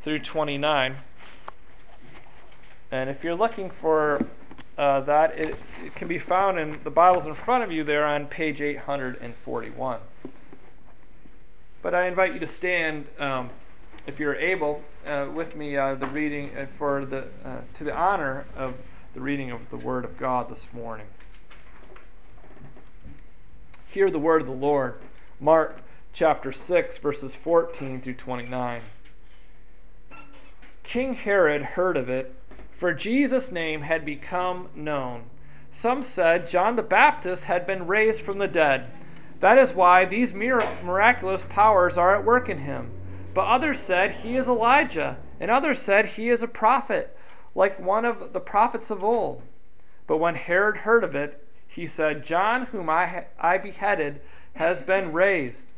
through 29. And if you're looking for that, it can be found in the Bibles in front of you there on page 841. But I invite you to stand, if you're able, with me the reading to the honor of the reading of the Word of God this morning. Hear the word of the Lord. Mark chapter 6, verses 14 through 29. King Herod heard of it, for Jesus' name had become known. Some said John the Baptist had been raised from the dead. That is why these miraculous powers are at work in him. But others said he is Elijah, and others said he is a prophet, like one of the prophets of old. But when Herod heard of it, he said, John, whom I beheaded, has been raised.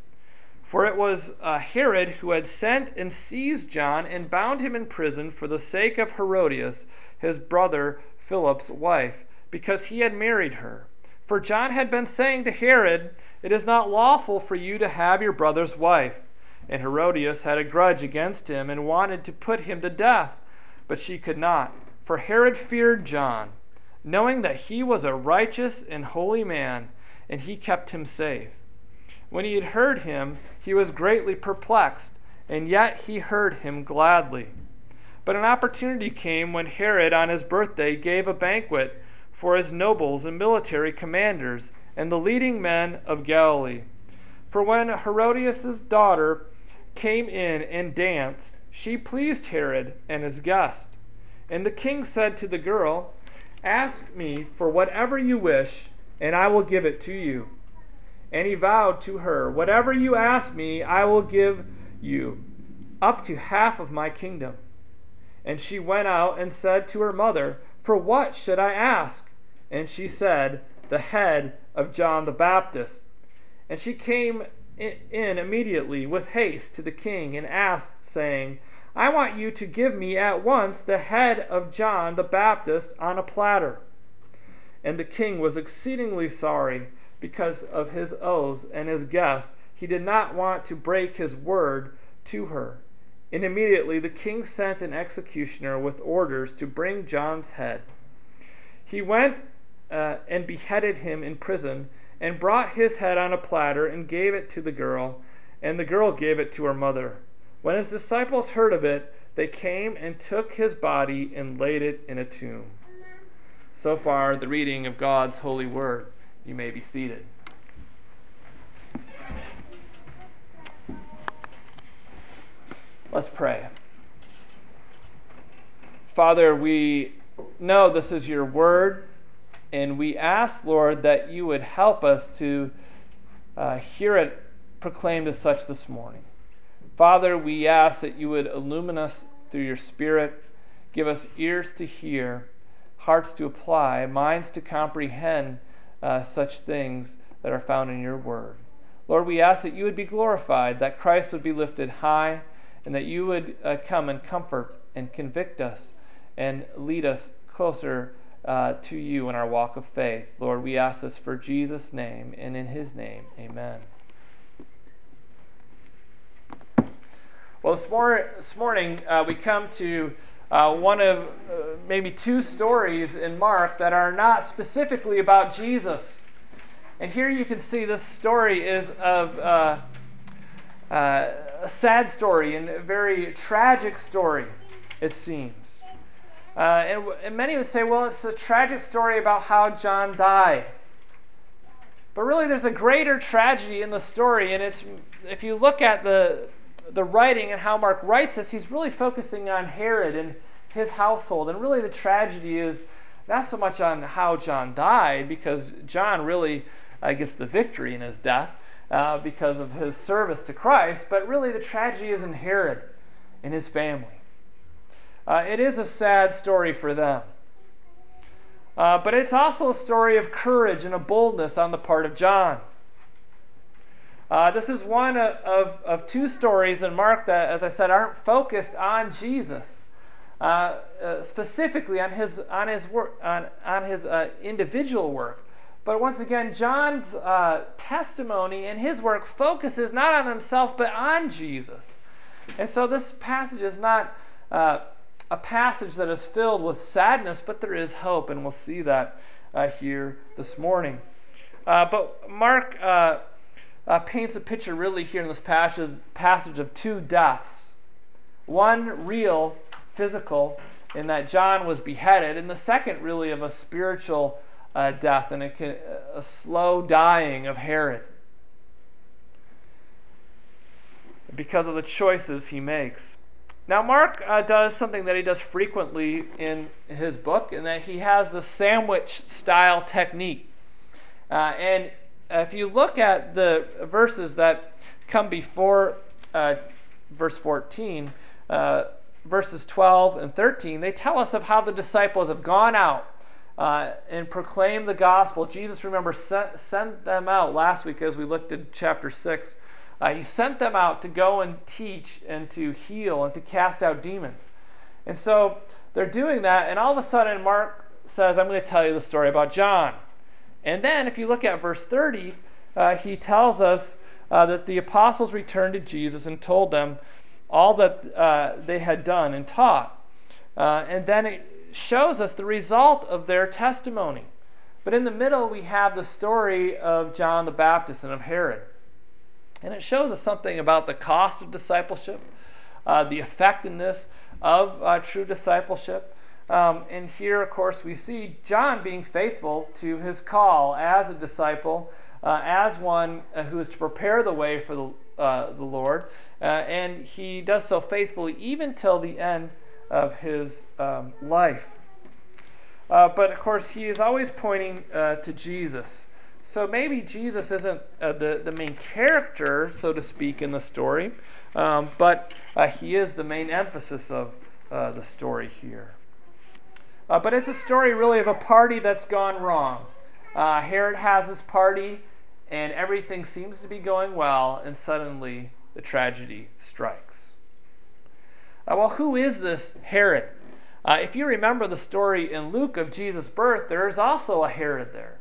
For it was Herod who had sent and seized John and bound him in prison for the sake of Herodias, his brother Philip's wife, because he had married her. For John had been saying to Herod, it is not lawful for you to have your brother's wife. And Herodias had a grudge against him and wanted to put him to death, but she could not, for Herod feared John, knowing that he was a righteous and holy man, and he kept him safe. When he had heard him, he was greatly perplexed, and yet he heard him gladly. But an opportunity came when Herod on his birthday gave a banquet for his nobles and military commanders and the leading men of Galilee. For when Herodias' daughter came in and danced, she pleased Herod and his guest. And the king said to the girl, ask me for whatever you wish, and I will give it to you. And he vowed to her, whatever you ask me, I will give you, up to half of my kingdom. And she went out and said to her mother, for what should I ask? And she said, the head of John the Baptist. And she came in immediately with haste to the king and asked, saying, I want you to give me at once the head of John the Baptist on a platter. And the king was exceedingly sorry because of his oaths and his guests. He did not want to break his word to her. And immediately the king sent an executioner with orders to bring John's head. He went and beheaded him in prison, and brought his head on a platter and gave it to the girl, and the girl gave it to her mother. When his disciples heard of it, they came and took his body and laid it in a tomb. So far, the reading of God's holy word. You may be seated. Let's pray. Father, we know this is your word, and we ask, Lord, that you would help us to hear it proclaimed as such this morning. Father, we ask that you would illumine us through your Spirit, give us ears to hear, hearts to apply, minds to comprehend such things that are found in your word. Lord, we ask that you would be glorified, that Christ would be lifted high, and that you would come and comfort and convict us and lead us closer to you in our walk of faith. Lord, we ask this for Jesus' name, and in his name, amen. Well, this morning we come to one of maybe two stories in Mark that are not specifically about Jesus. And here you can see this story is of a sad story and a very tragic story, it seems. And many would say, well, it's a tragic story about how John died. But really there's a greater tragedy in the story, and it's, if you look at the writing and how Mark writes this, he's really focusing on Herod and his household. And really the tragedy is not so much on how John died, because John really gets the victory in his death because of his service to Christ, but really the tragedy is in Herod and his family. It is a sad story for them. But it's also a story of courage and a boldness on the part of John. This is one of two stories in Mark that, as I said, aren't focused on Jesus, specifically on his work, on his individual work. But once again, John's testimony and his work focuses not on himself but on Jesus. And so this passage is not a passage that is filled with sadness, but there is hope, and we'll see that here this morning. But Mark paints a picture really here in this passage of two deaths. One real, physical, in that John was beheaded, and the second really of a spiritual death and a slow dying of Herod because of the choices he makes. Now Mark does something that he does frequently in his book, in that he has the sandwich-style technique. And if you look at the verses that come before verse 14, verses 12 and 13, they tell us of how the disciples have gone out and proclaimed the gospel. Jesus, remember, sent them out last week as we looked at chapter 6. He sent them out to go and teach and to heal and to cast out demons. And so they're doing that, and all of a sudden Mark says, I'm going to tell you the story about John. And then if you look at verse 30, he tells us that the apostles returned to Jesus and told them all that they had done and taught. And then it shows us the result of their testimony. But in the middle, we have the story of John the Baptist and of Herod. And it shows us something about the cost of discipleship, the effectiveness of true discipleship. And here, of course, we see John being faithful to his call as a disciple, as one who is to prepare the way for the Lord. And he does so faithfully even till the end of his life. But, of course, he is always pointing to Jesus. So maybe Jesus isn't the main character, so to speak, in the story, but he is the main emphasis of the story here. But it's a story really of a party that's gone wrong. Herod has his party, and everything seems to be going well, and suddenly the tragedy strikes. Well, who is this Herod? If you remember the story in Luke of Jesus' birth, there is also a Herod there.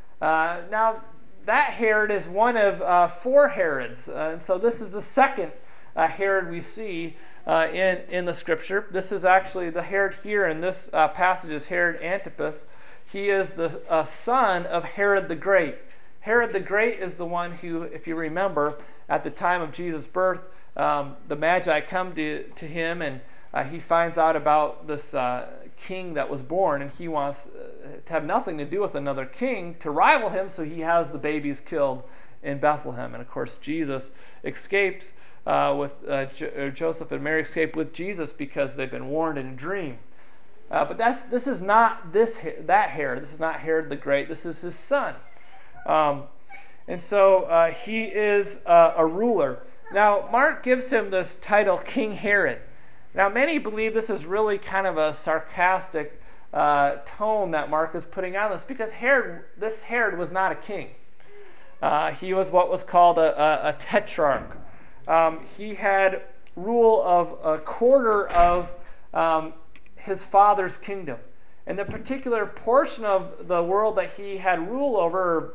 Now, that Herod is one of four Herods, and so this is the second Herod we see in the scripture. This is actually the Herod here in this passage is Herod Antipas. He is the son of Herod the Great. Herod the Great is the one who, if you remember, at the time of Jesus' birth, the Magi come to him, and he finds out about this king that was born, and he wants to have nothing to do with another king to rival him, so he has the babies killed in Bethlehem. And of course, Jesus escapes Joseph and Mary escape with Jesus because they've been warned in a dream. But this is not that Herod. This is not Herod the Great. This is his son. And so he is a ruler. Now, Mark gives him this title, King Herod. Now, many believe this is really kind of a sarcastic tone that Mark is putting on this, because this Herod was not a king. He was what was called a tetrarch. He had rule of a quarter of his father's kingdom. And the particular portion of the world that he had rule over,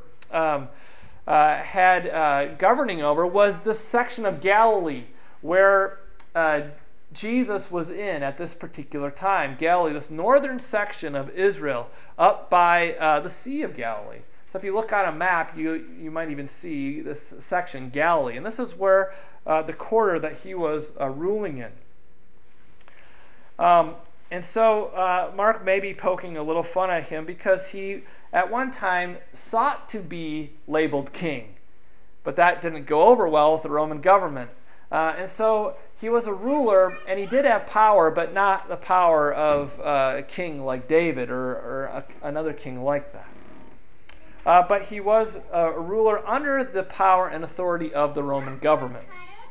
governing over, was this section of Galilee where Jesus was in at this particular time. Galilee, this northern section of Israel, up by the Sea of Galilee. So if you look on a map, you might even see this section, Galilee. And this is where the quarter that he was ruling in. And so Mark may be poking a little fun at him because he, at one time, sought to be labeled king. But that didn't go over well with the Roman government. And so he was a ruler, and he did have power, but not the power of a king like David or another king like that. But he was a ruler under the power and authority of the Roman government.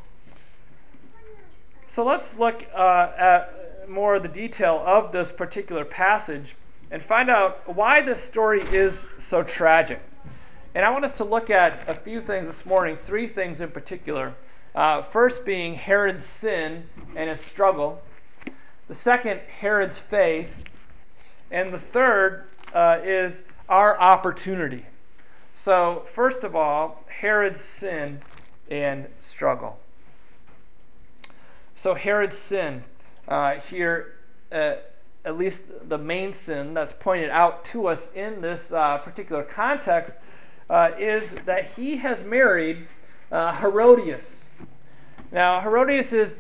So let's look at more of the detail of this particular passage and find out why this story is so tragic. And I want us to look at a few things this morning, three things in particular. First being Herod's sin and his struggle. The second, Herod's faith. And the third is our opportunity. So first of all, Herod's sin and struggle. So Herod's sin here, at least the main sin that's pointed out to us in this particular context, is that he has married Herodias. Now, Herodias is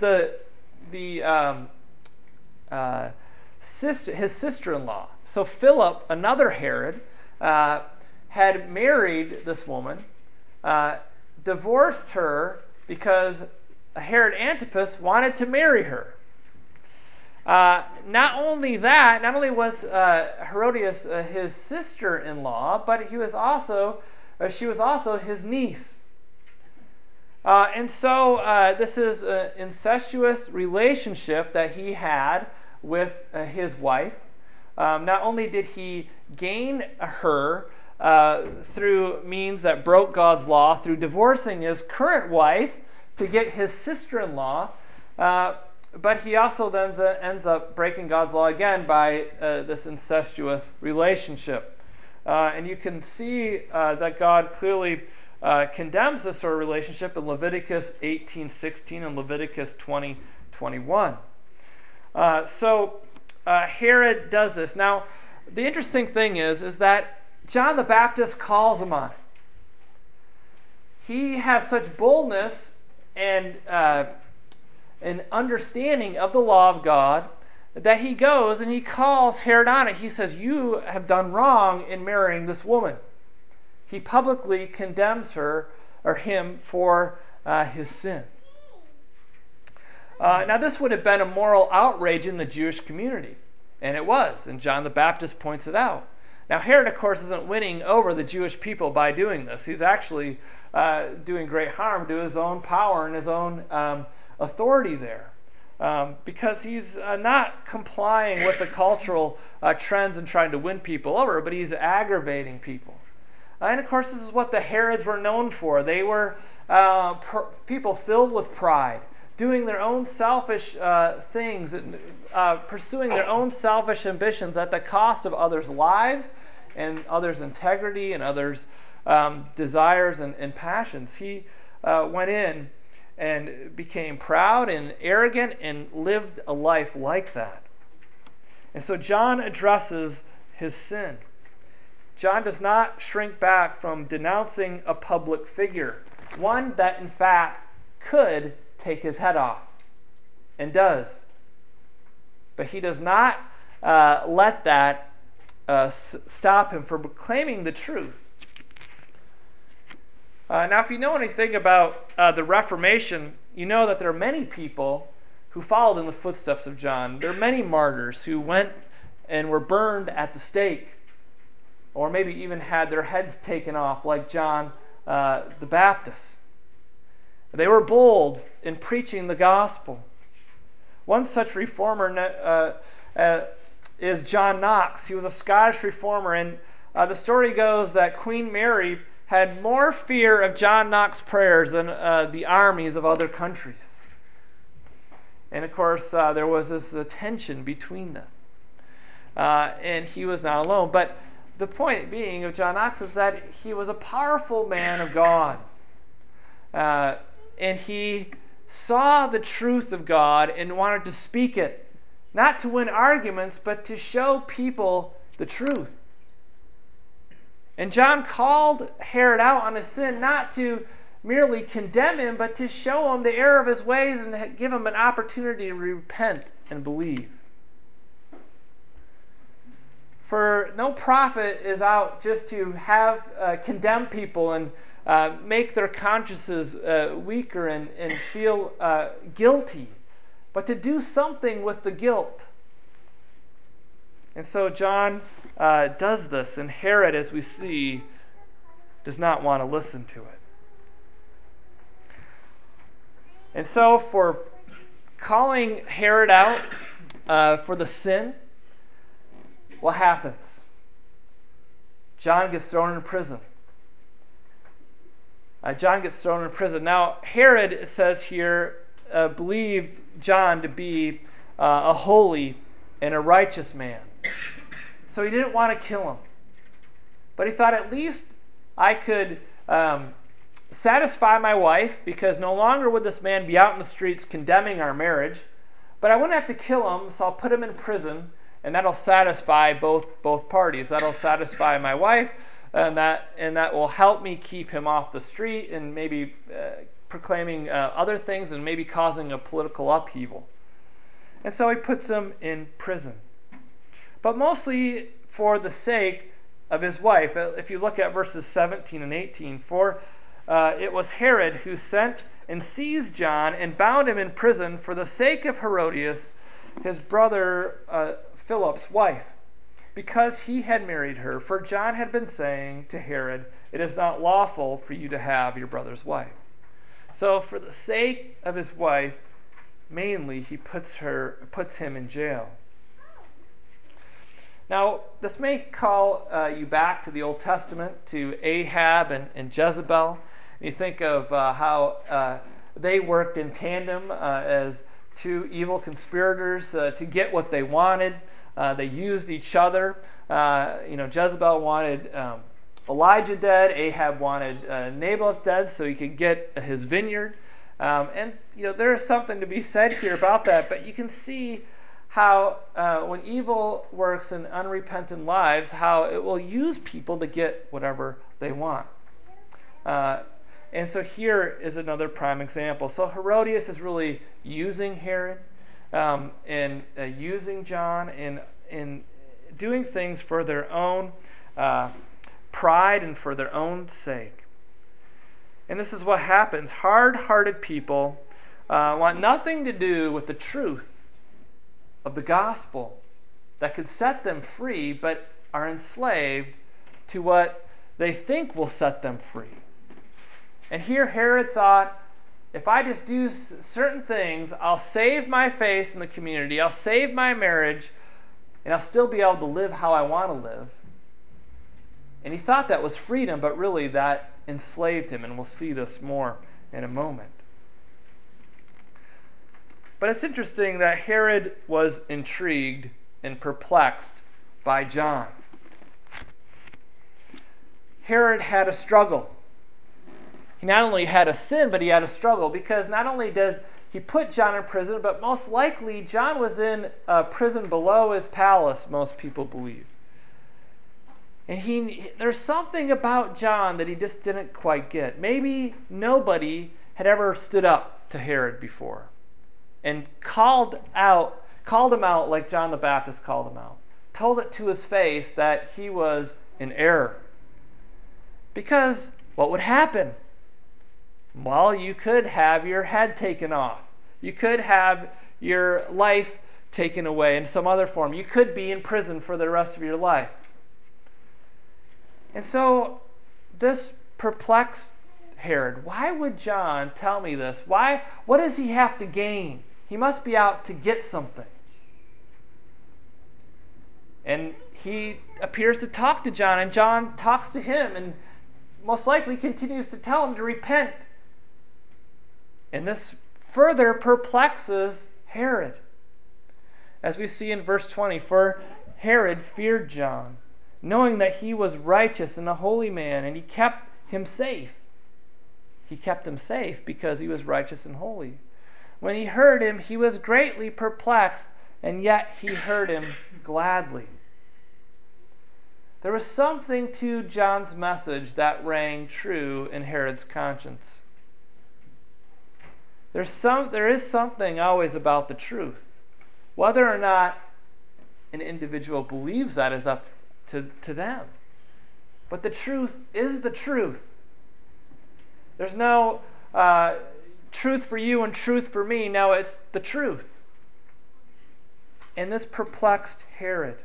his sister-in-law. So Philip, another Herod, had married this woman, divorced her because Herod Antipas wanted to marry her. Not only was Herodias his sister-in-law, but she was also his niece. And so this is an incestuous relationship that he had with his wife. Not only did he gain her through means that broke God's law, through divorcing his current wife to get his sister-in-law, but he also then ends up breaking God's law again by this incestuous relationship. And you can see that God clearly condemns this sort of relationship in Leviticus 18:16 and Leviticus 20:21. So Herod does this. Now, the interesting thing is that John the Baptist calls him on it. He has such boldness and an understanding of the law of God that he goes and he calls Herod on it. He says, "You have done wrong in marrying this woman." He publicly condemns her or him for his sin. Now, this would have been a moral outrage in the Jewish community, and it was, and John the Baptist points it out. Now, Herod, of course, isn't winning over the Jewish people by doing this. He's actually doing great harm to his own power and his own authority there, because he's not complying with the cultural trends and trying to win people over, but he's aggravating people. And of course, this is what the Herods were known for. They were people filled with pride, doing their own selfish things, pursuing their own selfish ambitions at the cost of others' lives and others' integrity and others' desires and passions. He went in and became proud and arrogant and lived a life like that. And so John addresses his sin. John does not shrink back from denouncing a public figure, one that in fact could take his head off, and does. But he does not let that stop him from proclaiming the truth. Now, if you know anything about the Reformation, you know that there are many people who followed in the footsteps of John. There are many martyrs who went and were burned at the stake, or maybe even had their heads taken off, like John the Baptist. They were bold in preaching the gospel. One such reformer is John Knox. He was a Scottish reformer, and the story goes that Queen Mary had more fear of John Knox's prayers than the armies of other countries. And of course, there was this tension between them. And he was not alone. But the point being of John Knox is that he was a powerful man of God. And he saw the truth of God and wanted to speak it, not to win arguments, but to show people the truth. And John called Herod out on his sin, not to merely condemn him, but to show him the error of his ways and give him an opportunity to repent and believe. For no prophet is out just to condemn people and make their consciences weaker and feel guilty, but to do something with the guilt. And so John does this, and Herod, as we see, does not want to listen to it. And so for calling Herod out for the sin, what happens? John gets thrown in prison. John gets thrown in prison. Now, Herod, it says here, believed John to be a holy and a righteous man. So he didn't want to kill him. But he thought, at least I could satisfy my wife, because no longer would this man be out in the streets condemning our marriage, but I wouldn't have to kill him, so I'll put him in prison, and that'll satisfy both parties. That'll satisfy my wife, and that will help me keep him off the street and maybe proclaiming other things and maybe causing a political upheaval. And so he puts him in prison. But mostly for the sake of his wife. If you look at verses 17 and 18, for it was Herod who sent and seized John and bound him in prison for the sake of Herodias, his brother Philip's wife, because he had married her. For John had been saying to Herod, "It is not lawful for you to have your brother's wife." So for the sake of his wife, mainly, he puts him in jail. Now, this may call you back to the Old Testament, to Ahab and Jezebel. You think of how they worked in tandem as two evil conspirators to get what they wanted. They used each other. Jezebel wanted Elijah dead. Ahab wanted Naboth dead so he could get his vineyard. There is something to be said here about that, but you can see how when evil works in unrepentant lives, how it will use people to get whatever they want. And so here is another prime example. So Herodias is really using Herod and using John in doing things for their own pride and for their own sake. And this is what happens. Hard-hearted people want nothing to do with the truth of the gospel that could set them free, but are enslaved to what they think will set them free. And here Herod thought, if I just do certain things, I'll save my face in the community, I'll save my marriage, and I'll still be able to live how I want to live. And he thought that was freedom, but really that enslaved him, and we'll see this more in a moment. But it's interesting that Herod was intrigued and perplexed by John. Herod had a struggle. He not only had a sin, but he had a struggle, because not only did he put John in prison, but most likely John was in a prison below his palace, most people believe. And there's something about John that he just didn't quite get. Maybe nobody had ever stood up to Herod before and called him out like John the Baptist called him out. Told it to his face that he was in error. Because what would happen? Well, you could have your head taken off. You could have your life taken away in some other form. You could be in prison for the rest of your life. And so this perplexed Herod. Why would John tell me this? What does he have to gain? He must be out to get something. And he appears to talk to John, and John talks to him, and most likely continues to tell him to repent. And this further perplexes Herod. As we see in verse 20, for Herod feared John, knowing that he was righteous and a holy man, and he kept him safe. He kept him safe because he was righteous and holy. When he heard him, he was greatly perplexed, and yet he heard him gladly. There was something to John's message that rang true in Herod's conscience. There is something always about the truth. Whether or not an individual believes that is up to them. But the truth is the truth. There's no truth for you and truth for me. No, it's the truth. And this perplexed Herod.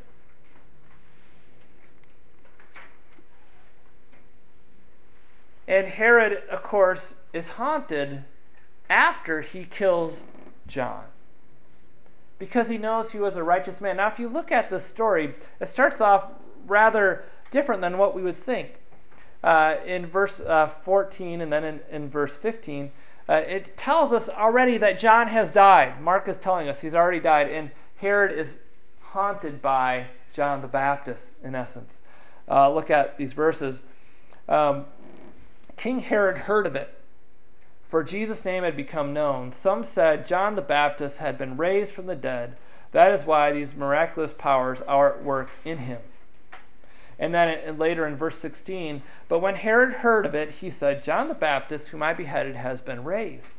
And Herod, of course, is haunted after he kills John, because he knows he was a righteous man. Now, if you look at this story, it starts off rather different than what we would think. In verse 14 and then in verse 15, it tells us already that John has died. Mark is telling us he's already died, and Herod is haunted by John the Baptist, in essence. Look at these verses. King Herod heard of it, for Jesus' name had become known. Some said John the Baptist had been raised from the dead. That is why these miraculous powers are at work in him. And then later in verse 16, but when Herod heard of it, he said, John the Baptist, whom I beheaded, has been raised.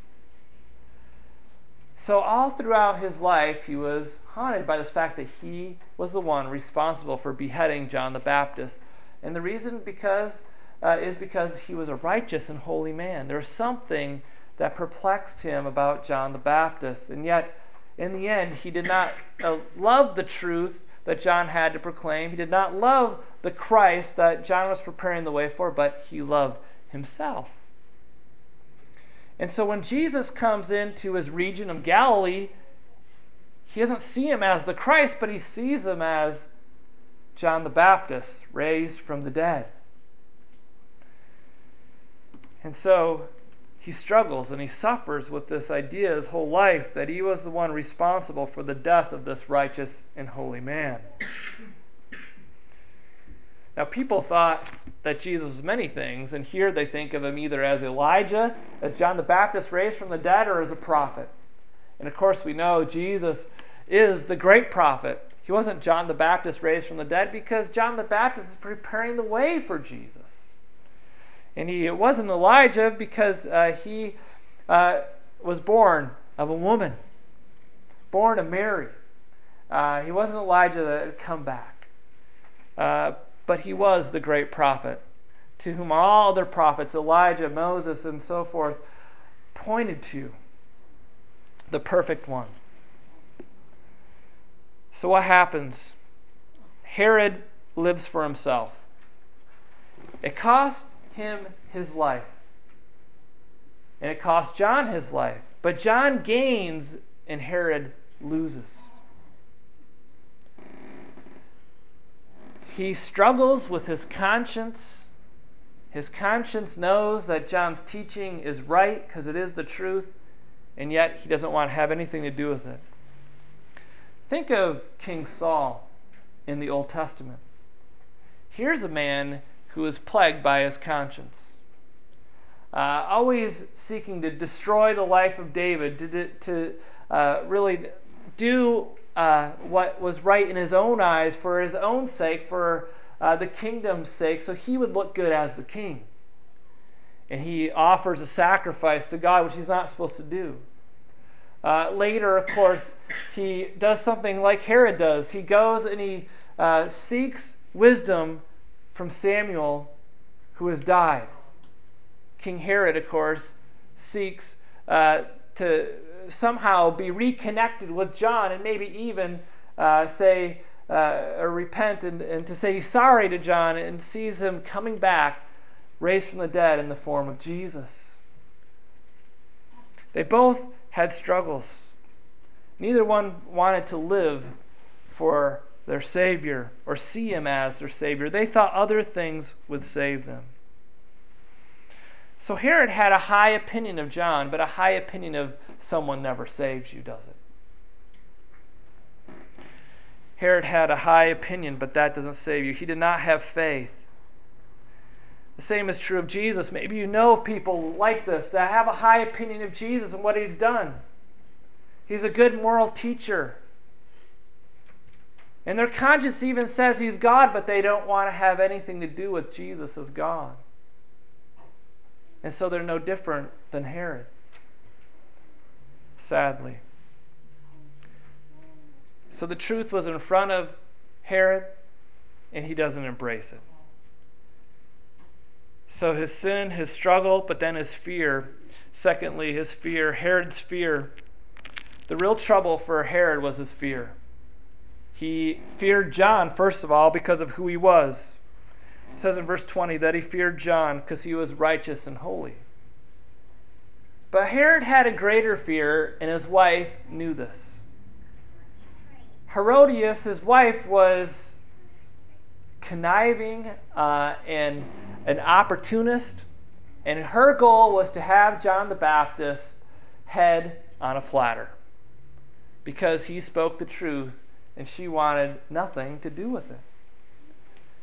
So all throughout his life, he was haunted by this fact that he was the one responsible for beheading John the Baptist. And the reason is because he was a righteous and holy man. There was something that perplexed him about John the Baptist. And yet, in the end, he did not love the truth that John had to proclaim. He did not love the Christ that John was preparing the way for, but he loved himself. And so when Jesus comes into his region of Galilee, he doesn't see him as the Christ, but he sees him as John the Baptist, raised from the dead. And so he struggles and he suffers with this idea his whole life that he was the one responsible for the death of this righteous and holy man. Now, people thought that Jesus was many things, and here they think of him either as Elijah, as John the Baptist raised from the dead, or as a prophet. And of course, we know Jesus is the great prophet. He wasn't John the Baptist raised from the dead because John the Baptist is preparing the way for Jesus. And he wasn't Elijah because he was born of a woman, born of Mary. He wasn't Elijah that had come back. But he was the great prophet, to whom all other prophets, Elijah, Moses, and so forth, pointed to, the perfect one. So what happens? Herod lives for himself. It cost him his life. And it cost John his life. But John gains and Herod loses. He struggles with his conscience. His conscience knows that John's teaching is right because it is the truth, and yet he doesn't want to have anything to do with it. Think of King Saul in the Old Testament. Here's a man who is plagued by his conscience, always seeking to destroy the life of David, to really do what was right in his own eyes for his own sake, for the kingdom's sake, so he would look good as the king. And he offers a sacrifice to God, which he's not supposed to do. Later, of course, he does something like Herod does. He goes and he seeks wisdom from Samuel, who has died. King Herod, of course, seeks to somehow be reconnected with John and maybe even say or repent and to say he's sorry to John, and sees him coming back, raised from the dead in the form of Jesus. They both had struggles. Neither one wanted to live for their Savior or see him as their Savior. They thought other things would save them. So Herod had a high opinion of John, but a high opinion of someone never saves you, does it? Herod had a high opinion, but that doesn't save you. He did not have faith. The same is true of Jesus. Maybe you know people like this that have a high opinion of Jesus and what he's done. He's a good moral teacher. And their conscience even says he's God, but they don't want to have anything to do with Jesus as God. And so they're no different than Herod, sadly. So the truth was in front of Herod, and he doesn't embrace it. So his sin, his struggle, but then his fear. Secondly, his fear, Herod's fear. The real trouble for Herod was his fear. He feared John, first of all, because of who he was. It says in verse 20 that he feared John because he was righteous and holy. But Herod had a greater fear, and his wife knew this. Herodias, his wife, was conniving and an opportunist, and her goal was to have John the Baptist's head on a platter because he spoke the truth and she wanted nothing to do with it.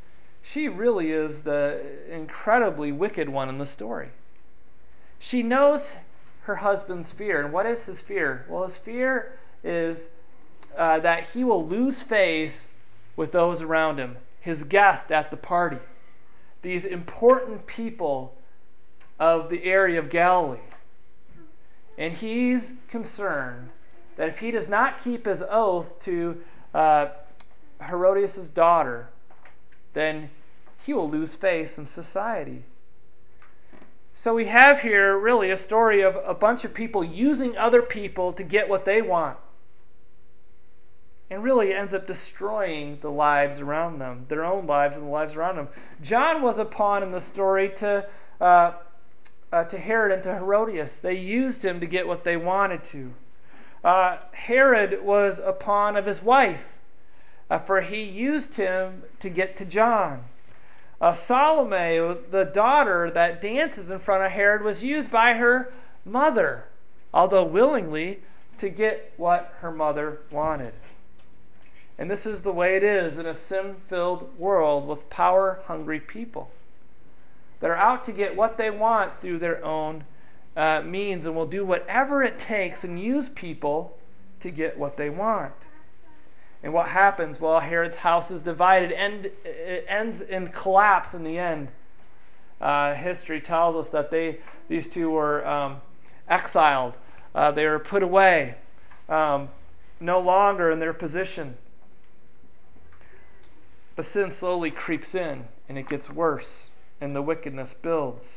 she really is the incredibly wicked one in the story. She knows her husband's fear. And what is his fear? Well, his fear is that he will lose face with those around him, his guests at the party, these important people of the area of Galilee. And he's concerned that if he does not keep his oath to Herodias' daughter, then he will lose face in society. So we have here really a story of a bunch of people using other people to get what they want. And really ends up destroying the lives around them, their own lives and the lives around them. John was a pawn in the story to Herod and to Herodias. They used him to get what they wanted to. Herod was a pawn of his wife, for he used him to get to John. Salome, the daughter that dances in front of Herod, was used by her mother, although willingly, to get what her mother wanted. And this is the way it is in a sin-filled world with power-hungry people that are out to get what they want through their own means and will do whatever it takes and use people to get what they want. And what happens? Well, Herod's house is divided and it ends in collapse in the end. History tells us that these two were exiled. They were put away, no longer in their position. But sin slowly creeps in, and it gets worse, and the wickedness builds.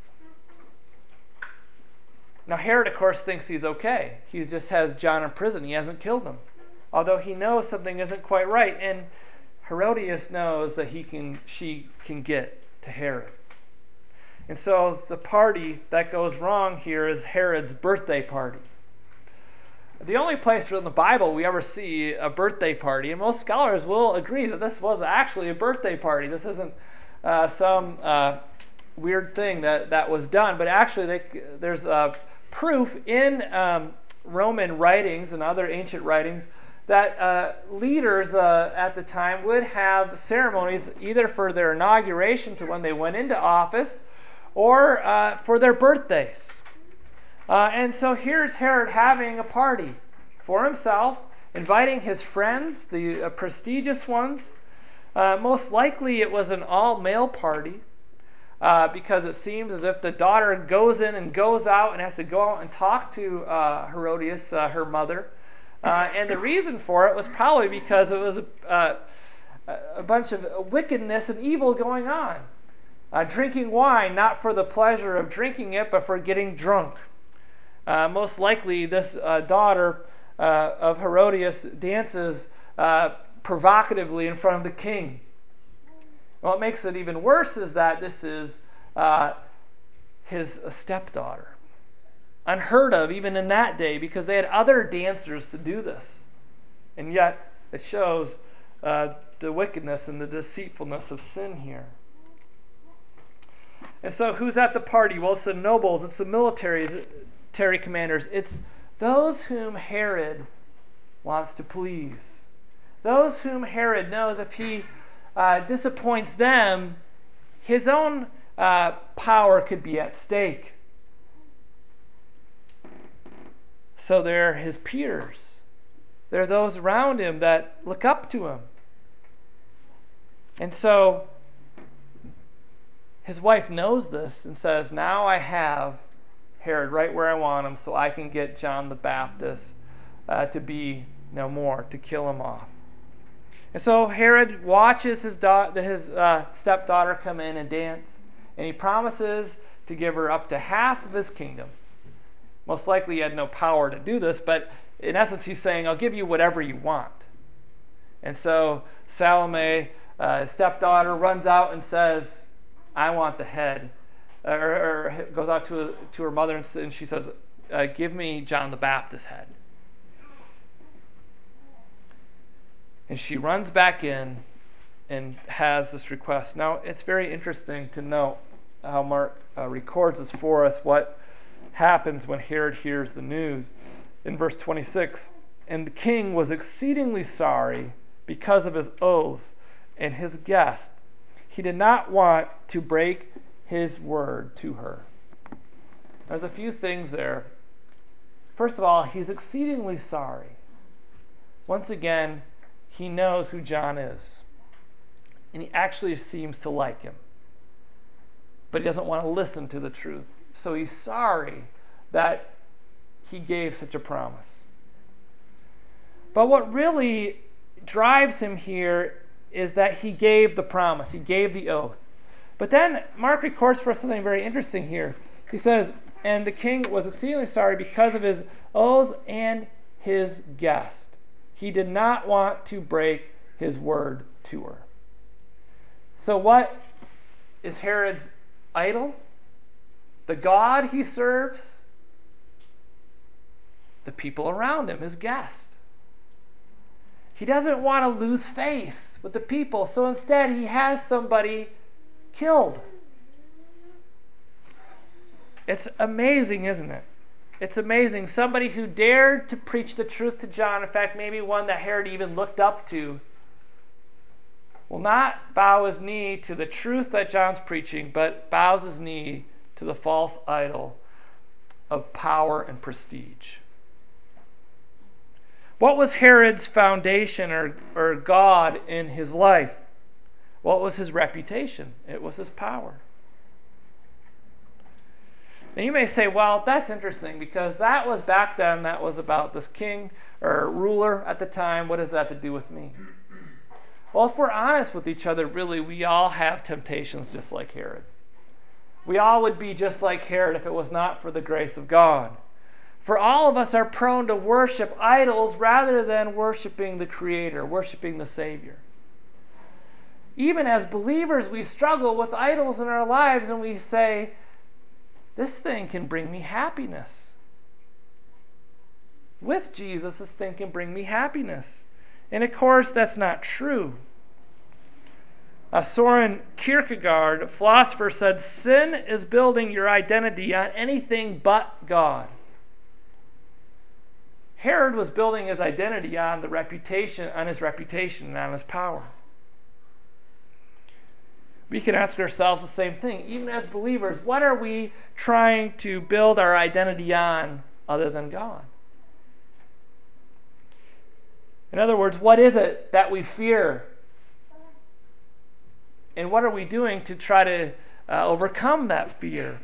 Now Herod, of course, thinks he's okay. He just has John in prison. He hasn't killed him, although he knows something isn't quite right. And Herodias knows that she can get to Herod. And so the party that goes wrong here is Herod's birthday party. The only place in the Bible we ever see a birthday party, and most scholars will agree that this was actually a birthday party. This isn't some weird thing that was done, but actually there's proof in Roman writings and other ancient writings that leaders at the time would have ceremonies either for their inauguration to when they went into office or for their birthdays. And so here's Herod having a party for himself, inviting his friends, the prestigious ones. Most likely it was an all-male party because it seems as if the daughter goes in and goes out and has to go out and talk to Herodias, her mother. And the reason for it was probably because it was a bunch of wickedness and evil going on. Drinking wine, not for the pleasure of drinking it, but for getting drunk. Most likely this daughter of Herodias dances provocatively in front of the king. What makes it even worse is that this is his stepdaughter. Unheard of even in that day because they had other dancers to do this. And yet it shows the wickedness and the deceitfulness of sin here. And so who's at the party? Well, it's the nobles, it's the military commanders. It's those whom Herod wants to please. Those whom Herod knows if he disappoints them, his own power could be at stake. So they're his peers. They're those around him that look up to him. And so his wife knows this and says, now I have Herod right where I want him so I can get John the Baptist to be no more, to kill him off. And so Herod watches his stepdaughter come in and dance, and he promises to give her up to half of his kingdom. Most likely he had no power to do this, but in essence he's saying, I'll give you whatever you want. And so Salome, his stepdaughter, runs out and says, I want the head. Or goes out to her mother and she says, give me John the Baptist's head. And she runs back in and has this request. Now, it's very interesting to note how Mark records this for us, what happens when Herod hears the news. In verse 26, and the king was exceedingly sorry because of his oaths and his guests. He did not want to break his word to her. There's a few things there. First of all, he's exceedingly sorry. Once again, he knows who John is. And he actually seems to like him. But he doesn't want to listen to the truth. So he's sorry that he gave such a promise. But what really drives him here is that he gave the promise. He gave the oath. But then Mark records for us something very interesting here. He says, and the king was exceedingly sorry because of his oaths and his guest. He did not want to break his word to her. So what is Herod's idol? The God he serves? The people around him, his guest. He doesn't want to lose face with the people, so instead he has somebody killed. It's amazing, isn't it? It's amazing. Somebody who dared to preach the truth to John, in fact, maybe one that Herod even looked up to, will not bow his knee to the truth that John's preaching, but bows his knee to the false idol of power and prestige. What was Herod's foundation or God in his life? What was his reputation? It was his power. Now you may say, well, that's interesting because that was back then, that was about this king or ruler at the time. What does that have to do with me? Well, if we're honest with each other, really, we all have temptations just like Herod. We all would be just like Herod if it was not for the grace of God. For all of us are prone to worship idols rather than worshiping the Creator, worshiping the Savior. Even as believers, we struggle with idols in our lives and we say, this thing can bring me happiness. With Jesus, this thing can bring me happiness. And of course, that's not true. Soren Kierkegaard, a philosopher, said, sin is building your identity on anything but God. Herod was building his identity on his reputation and on his power. We can ask ourselves the same thing. Even as believers, what are we trying to build our identity on other than God? In other words, what is it that we fear? And what are we doing to try to overcome that fear?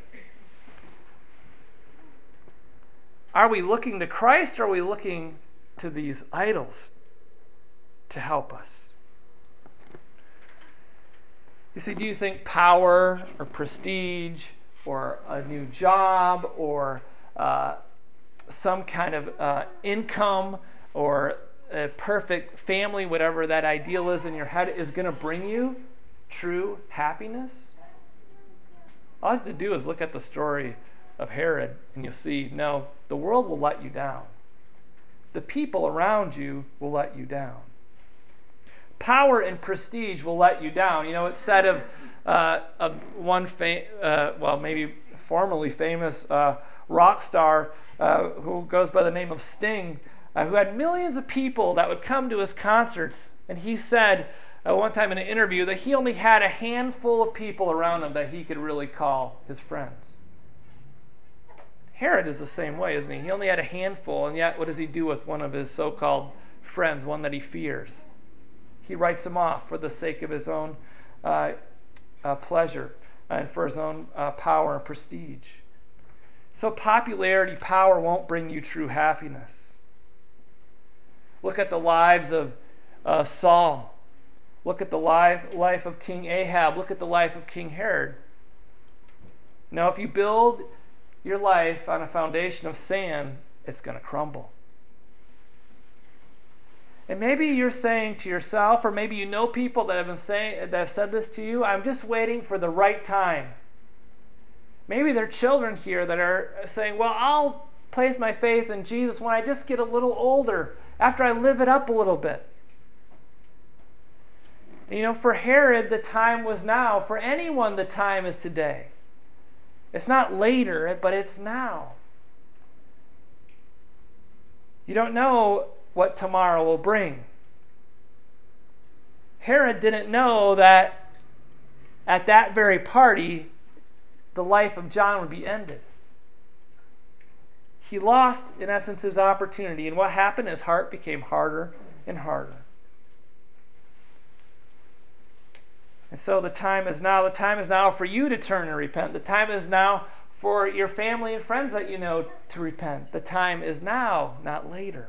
Are we looking to Christ or are we looking to these idols to help us? You see, do you think power or prestige or a new job or some kind of income or a perfect family, whatever that ideal is in your head, is going to bring you true happiness? All you have to do is look at the story of Herod and you'll see, no, the world will let you down. The people around you will let you down. Power and prestige will let you down. You know, it's said of one, maybe formerly famous rock star who goes by the name of Sting, who had millions of people that would come to his concerts. And he said one time in an interview that he only had a handful of people around him that he could really call his friends. Herod is the same way, isn't he? He only had a handful, and yet what does he do with one of his so-called friends, one that he fears? He writes him off for the sake of his own pleasure and for his own power and prestige. So popularity, power won't bring you true happiness. Look at the lives of Saul. Look at the life of King Ahab. Look at the life of King Herod. Now, if you build your life on a foundation of sand, it's going to crumble. And maybe you're saying to yourself, or maybe you know people that have said this to you, I'm just waiting for the right time. Maybe there are children here that are saying, well, I'll place my faith in Jesus when I just get a little older, after I live it up a little bit. And, you know, for Herod, the time was now. For anyone, the time is today. It's not later, but it's now. You don't know what tomorrow will bring. Herod didn't know that at that very party, the life of John would be ended. He lost, in essence, his opportunity. And what happened? His heart became harder and harder. And so the time is now. The time is now for you to turn and repent. The time is now for your family and friends that you know to repent. The time is now, not later.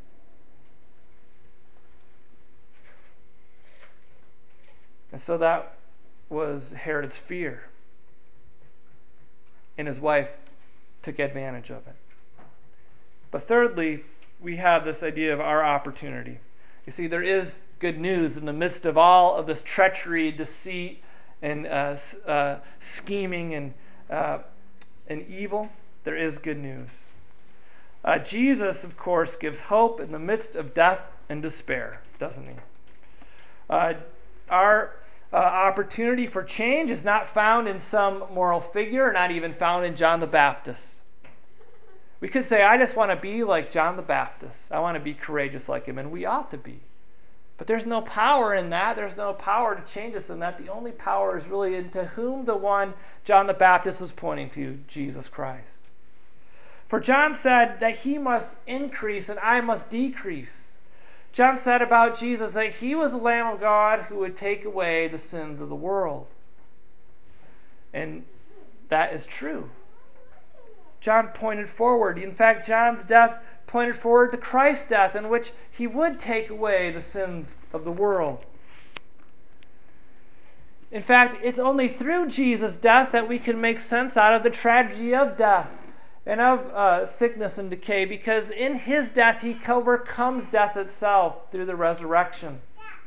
And so that was Herod's fear. And his wife took advantage of it. But thirdly, we have this idea of our opportunity. You see, there is good news in the midst of all of this treachery, deceit, and scheming and evil. There is good news. Jesus, of course, gives hope in the midst of death and despair, doesn't he? Our opportunity for change is not found in some moral figure, not even found in John the Baptist. We could say, I just want to be like John the Baptist. I want to be courageous like him, and we ought to be. But there's no power in that. There's no power to change us in that. The only power is really into whom the one John the Baptist was pointing to, Jesus Christ. For John said that he must increase and I must decrease. John said about Jesus that he was the Lamb of God who would take away the sins of the world. And that is true. John pointed forward. In fact, John's death pointed forward to Christ's death, in which he would take away the sins of the world. In fact, it's only through Jesus' death that we can make sense out of the tragedy of death and of sickness and decay, because in his death he overcomes death itself through the resurrection.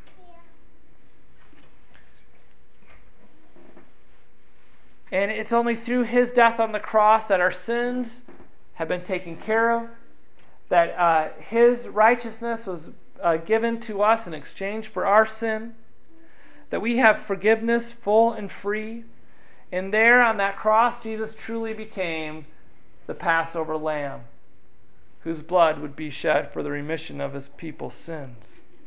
And it's only through his death on the cross that our sins have been taken care of, that his righteousness was given to us in exchange for our sin, that we have forgiveness full and free. And there on that cross, Jesus truly became the Passover lamb, whose blood would be shed for the remission of his people's sins.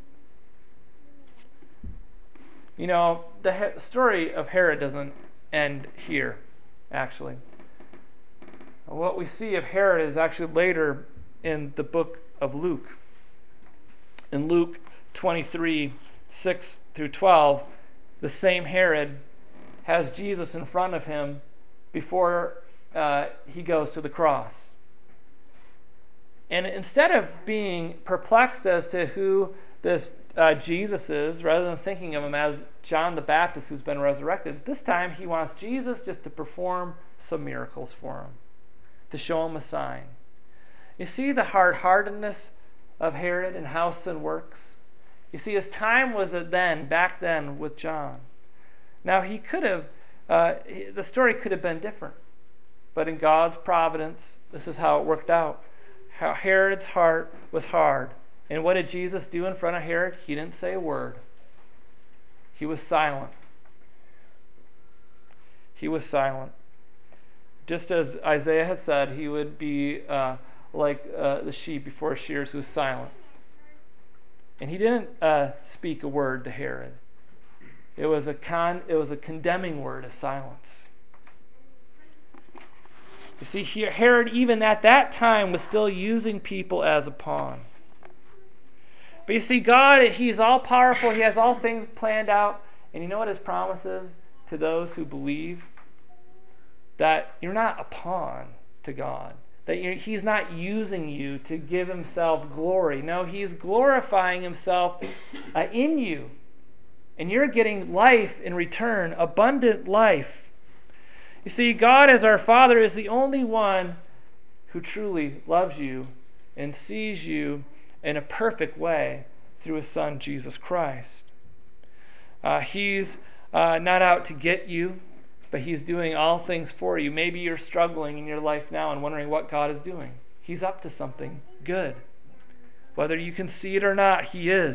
You know, the story of Herod doesn't end here, actually. What we see of Herod is actually later in the book of Luke. In Luke 23, 6 through 12, the same Herod has Jesus in front of him before he goes to the cross. And instead of being perplexed as to who this Jesus is, rather than thinking of him as John the Baptist who's been resurrected, this time he wants Jesus just to perform some miracles for him, to show him a sign. You see the hard-heartedness of Herod and how sin works? You see, his time was back then with John. Now he could have, the story could have been different, but in God's providence, this is how it worked out. How Herod's heart was hard. And what did Jesus do in front of Herod? He didn't say a word. He was silent. He was silent. Just as Isaiah had said, he would be like the sheep before shears, who was silent. And he didn't speak a word to Herod. It was a condemning word of silence. You see, Herod, even at that time, was still using people as a pawn. But you see, God, he's all-powerful. He has all things planned out. And you know what his promise is to those who believe? That you're not a pawn to God. That he's not using you to give himself glory. No, he's glorifying himself in you. And you're getting life in return, abundant life. You see, God as our Father is the only one who truly loves you and sees you in a perfect way through his Son, Jesus Christ. He's not out to get you, but he's doing all things for you. Maybe you're struggling in your life now and wondering what God is doing. He's up to something good. Whether you can see it or not, he is.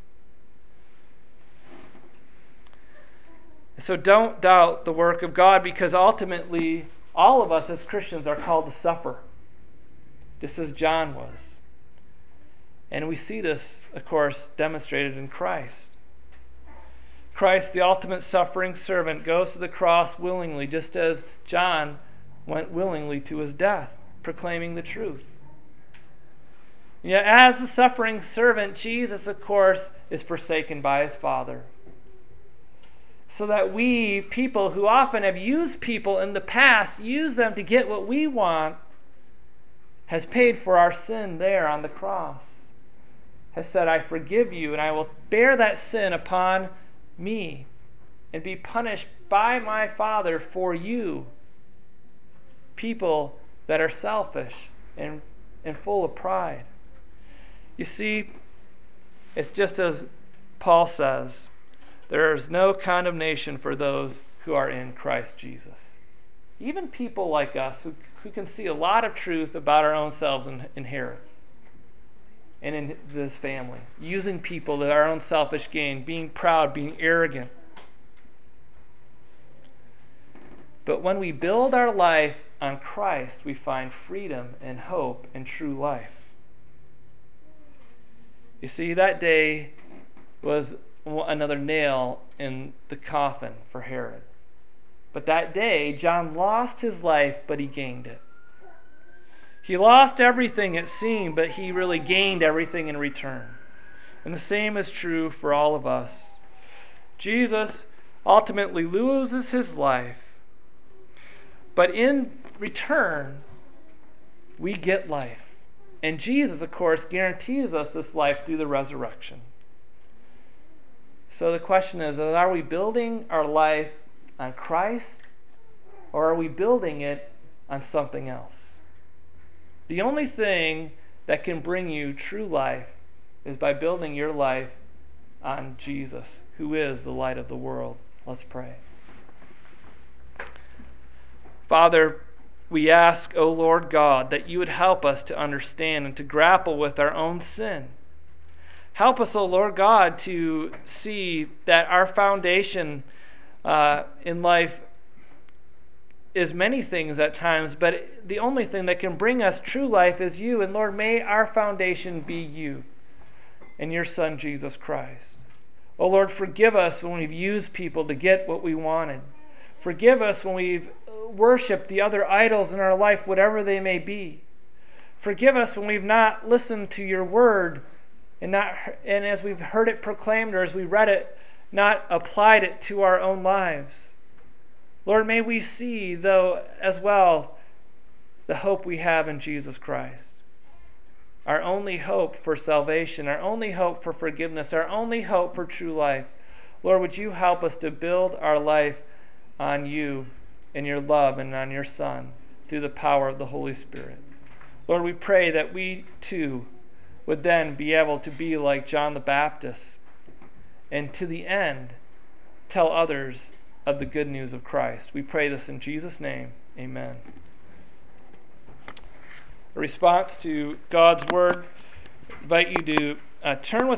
So don't doubt the work of God, because ultimately all of us as Christians are called to suffer, just as John was. And we see this, of course, demonstrated in Christ. Christ, the ultimate suffering servant, goes to the cross willingly, just as John went willingly to his death, proclaiming the truth. Yet as the suffering servant, Jesus, of course, is forsaken by his Father. So that we, people who often have used people in the past, use them to get what we want, has paid for our sin there on the cross. Has said, I forgive you, and I will bear that sin upon me and be punished by my Father for you. People that are selfish and full of pride. You see, it's just as Paul says, there is no condemnation for those who are in Christ Jesus. Even people like us who can see a lot of truth about our own selves in Herod and in this family, using people to our own selfish gain, being proud, being arrogant. But when we build our life on Christ, we find freedom and hope and true life. You see, that day was another nail in the coffin for Herod. But that day, John lost his life, but he gained it. He lost everything, it seemed, but he really gained everything in return. And the same is true for all of us. Jesus ultimately loses his life, but in return, we get life. And Jesus, of course, guarantees us this life through the resurrection. So the question is, are we building our life on Christ, or are we building it on something else? The only thing that can bring you true life is by building your life on Jesus, who is the light of the world. Let's pray. Father, we ask, O Lord God, that you would help us to understand and to grapple with our own sin. Help us, O Lord God, to see that our foundation in life is many things at times, but the only thing that can bring us true life is you. And Lord, may our foundation be you and your Son, Jesus Christ. Oh Lord, forgive us when we've used people to get what we wanted. Forgive us when we've worshipped the other idols in our life, whatever they may be. Forgive us when we've not listened to your word and as we've heard it proclaimed or as we read it, not applied it to our own lives. Lord, may we see, though, as well, the hope we have in Jesus Christ. Our only hope for salvation, our only hope for forgiveness, our only hope for true life. Lord, would you help us to build our life on you and your love and on your Son through the power of the Holy Spirit. Lord, we pray that we too would then be able to be like John the Baptist and to the end tell others of the good news of Christ. We pray this in Jesus' name. Amen. A response to God's word, I invite you to turn with